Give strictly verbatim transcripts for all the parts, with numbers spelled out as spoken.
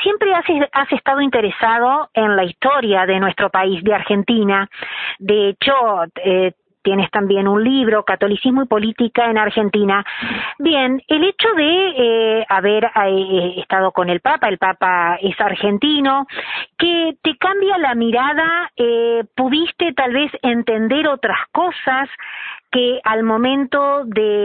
siempre has, has estado interesado en la historia de nuestro país, de Argentina. De hecho, eh, tienes también un libro, Catolicismo y Política en Argentina. Bien, el hecho de eh, haber eh, estado con el Papa, el Papa es argentino, que te cambia la mirada, eh, pudiste tal vez entender otras cosas que al momento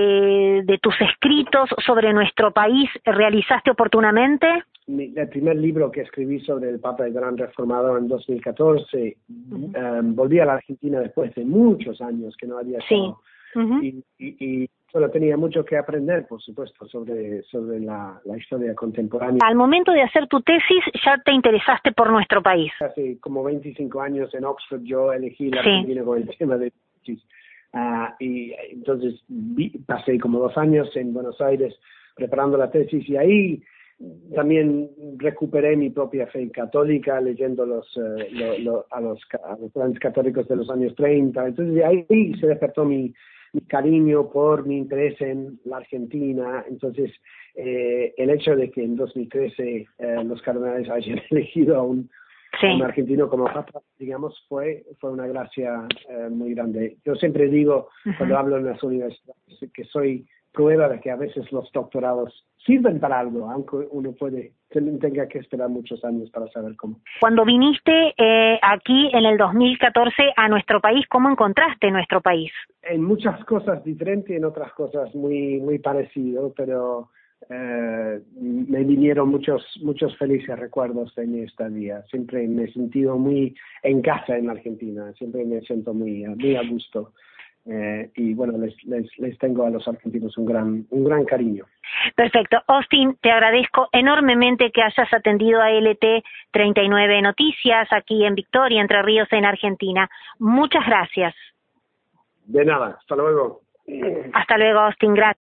de, de tus escritos sobre nuestro país realizaste oportunamente. Mi, el primer libro que escribí sobre el Papa el Gran Reformador en dos mil catorce, uh-huh. um, volví a la Argentina después de muchos años que no había estado. Sí. Uh-huh. y, y, y solo tenía mucho que aprender, por supuesto, sobre, sobre la, la historia contemporánea. Al momento de hacer tu tesis ya te interesaste por nuestro país. Hace como veinticinco años en Oxford yo elegí la sí. Argentina con el tema de tesis. Uh, y entonces vi, pasé como dos años en Buenos Aires preparando la tesis y ahí también recuperé mi propia fe católica leyendo los, uh, lo, lo, a, los a los grandes católicos de los años treinta. Entonces de ahí se despertó mi, mi cariño por mi interés en la Argentina. Entonces eh, el hecho de que en dos mil trece eh, los cardenales hayan elegido a un, sí. a un argentino como papa, digamos, fue fue una gracia eh, muy grande. Yo siempre digo, uh-huh. cuando hablo en las universidades, que soy prueba de que a veces los doctorados sirven para algo, aunque uno puede tenga que esperar muchos años para saber cómo. Cuando viniste eh, aquí en el dos mil catorce a nuestro país, ¿cómo encontraste nuestro país? En muchas cosas diferentes, en otras cosas muy muy parecido, pero eh, me vinieron muchos muchos felices recuerdos de mi estadía. Siempre me he sentido muy en casa en Argentina, siempre me siento muy muy a gusto. Eh, y bueno, les, les, les tengo a los argentinos un gran un gran cariño. Perfecto. Austin, te agradezco enormemente que hayas atendido a L T treinta y nueve Noticias aquí en Victoria, Entre Ríos, en Argentina. Muchas gracias. De nada, hasta luego. Hasta luego, Austin, gracias.